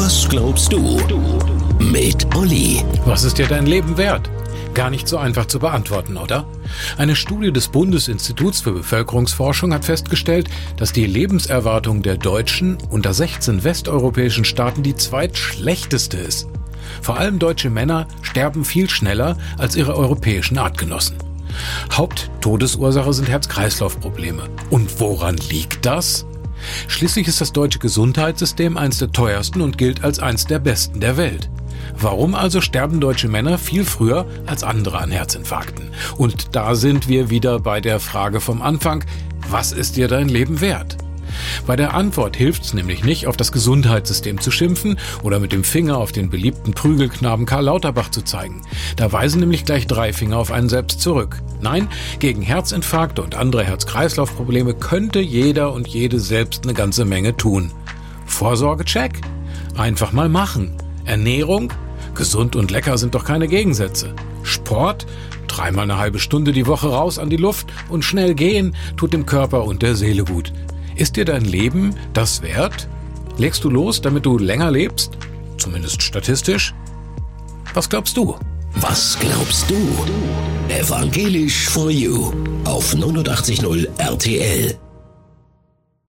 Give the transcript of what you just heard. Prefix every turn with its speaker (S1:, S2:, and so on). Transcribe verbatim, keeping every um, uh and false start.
S1: Was glaubst du? Mit Olli.
S2: Was ist dir dein Leben wert? Gar nicht so einfach zu beantworten, oder? Eine Studie des Bundesinstituts für Bevölkerungsforschung hat festgestellt, dass die Lebenserwartung der Deutschen unter sechzehn westeuropäischen Staaten die zweitschlechteste ist. Vor allem deutsche Männer sterben viel schneller als ihre europäischen Artgenossen. Haupttodesursache sind Herz-Kreislauf-Probleme. Und woran liegt das? Schließlich ist das deutsche Gesundheitssystem eines der teuersten und gilt als eines der besten der Welt. Warum also sterben deutsche Männer viel früher als andere an Herzinfarkten? Und da sind wir wieder bei der Frage vom Anfang: Was ist dir dein Leben wert? Bei der Antwort hilft es nämlich nicht, auf das Gesundheitssystem zu schimpfen oder mit dem Finger auf den beliebten Prügelknaben Karl Lauterbach zu zeigen. Da weisen nämlich gleich drei Finger auf einen selbst zurück. Nein, gegen Herzinfarkte und andere Herz-Kreislauf-Probleme könnte jeder und jede selbst eine ganze Menge tun. Vorsorge-Check? Einfach mal machen. Ernährung? Gesund und lecker sind doch keine Gegensätze. Sport? Dreimal eine halbe Stunde die Woche raus an die Luft und schnell gehen tut dem Körper und der Seele gut. Ist dir dein Leben das wert? Legst du los, damit du länger lebst? Zumindest statistisch? Was glaubst du?
S1: Was glaubst du? Evangelisch for You auf neunundachtzig Komma null R T L.